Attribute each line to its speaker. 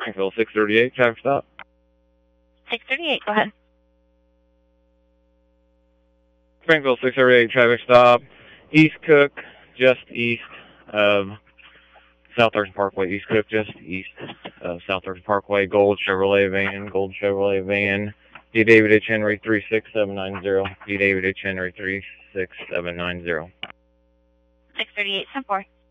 Speaker 1: Springfield 638, traffic stop.
Speaker 2: 638, go ahead.
Speaker 1: Springfield 638, traffic stop. East Cook, just east of South Thurston Parkway. East Cook, just east of South Thurston Parkway. Gold Chevrolet van. D. David H. Henry 36790. D. David H. Henry 36790.
Speaker 2: 638, 10-4.